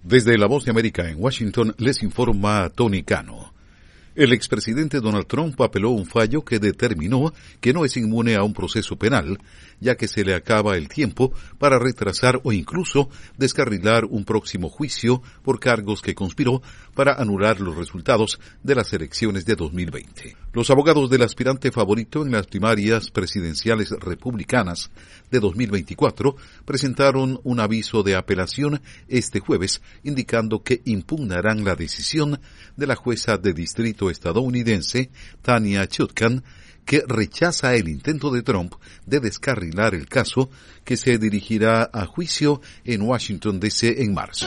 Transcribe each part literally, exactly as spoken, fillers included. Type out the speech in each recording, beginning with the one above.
Desde La Voz de América en Washington les informa Tony Cano. El expresidente Donald Trump apeló un fallo que determinó que no es inmune a un proceso penal, ya que se le acaba el tiempo para retrasar o incluso descarrilar un próximo juicio por cargos que conspiró para anular los resultados de las elecciones de dos mil veinte. Los abogados del aspirante favorito en las primarias presidenciales republicanas de dos mil veinticuatro presentaron un aviso de apelación este jueves, indicando que impugnarán la decisión de la jueza de distrito estadounidense Tanya Chutkan, que rechaza el intento de Trump de descarrilar el caso que se dirigirá a juicio en Washington, D C en marzo.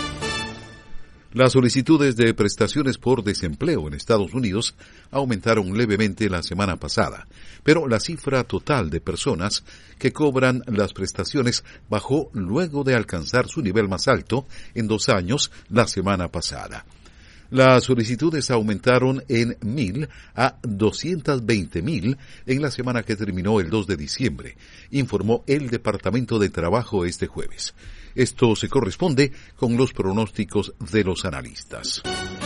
Las solicitudes de prestaciones por desempleo en Estados Unidos aumentaron levemente la semana pasada, pero la cifra total de personas que cobran las prestaciones bajó luego de alcanzar su nivel más alto en dos años la semana pasada. Las solicitudes aumentaron en mil a doscientos veinte mil en la semana que terminó el dos de diciembre, informó el Departamento de Trabajo este jueves. Esto se corresponde con los pronósticos de los analistas.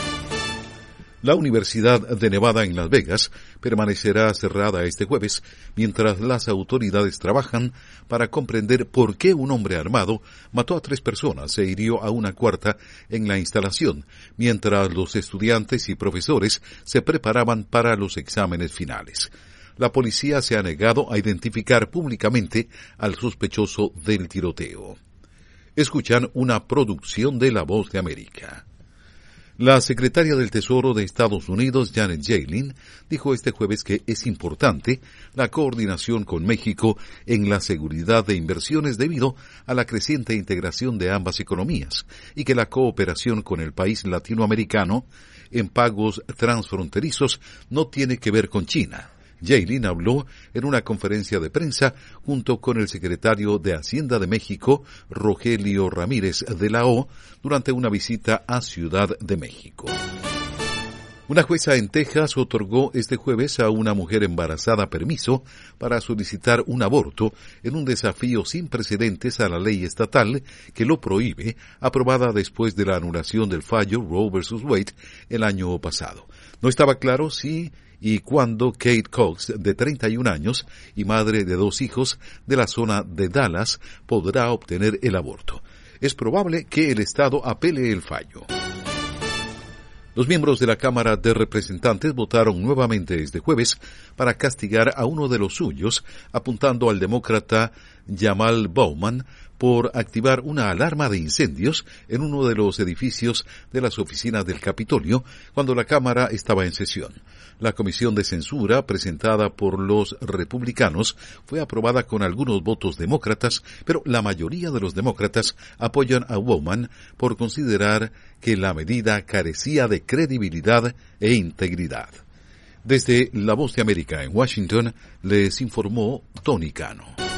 La Universidad de Nevada en Las Vegas permanecerá cerrada este jueves mientras las autoridades trabajan para comprender por qué un hombre armado mató a tres personas e hirió a una cuarta en la instalación, mientras los estudiantes y profesores se preparaban para los exámenes finales. La policía se ha negado a identificar públicamente al sospechoso del tiroteo. Escuchan una producción de La Voz de América. La secretaria del Tesoro de Estados Unidos, Janet Yellen, dijo este jueves que es importante la coordinación con México en la seguridad de inversiones debido a la creciente integración de ambas economías y que la cooperación con el país latinoamericano en pagos transfronterizos no tiene que ver con China. Yellen habló en una conferencia de prensa junto con el secretario de Hacienda de México, Rogelio Ramírez de la O, durante una visita a Ciudad de México. Una jueza en Texas otorgó este jueves a una mujer embarazada permiso para solicitar un aborto en un desafío sin precedentes a la ley estatal que lo prohíbe, aprobada después de la anulación del fallo Roe versus Wade el año pasado. No estaba claro si y cuándo Kate Cox, de treinta y un años y madre de dos hijos de la zona de Dallas, podrá obtener el aborto. Es probable que el Estado apele el fallo. Los miembros de la Cámara de Representantes votaron nuevamente este jueves para castigar a uno de los suyos, apuntando al demócrata Jamal Bowman por activar una alarma de incendios en uno de los edificios de las oficinas del Capitolio cuando la Cámara estaba en sesión. La comisión de censura presentada por los republicanos fue aprobada con algunos votos demócratas, pero la mayoría de los demócratas apoyan a Bowman por considerar que la medida carecía de credibilidad e integridad. Desde La Voz de América en Washington les informó Tony Cano.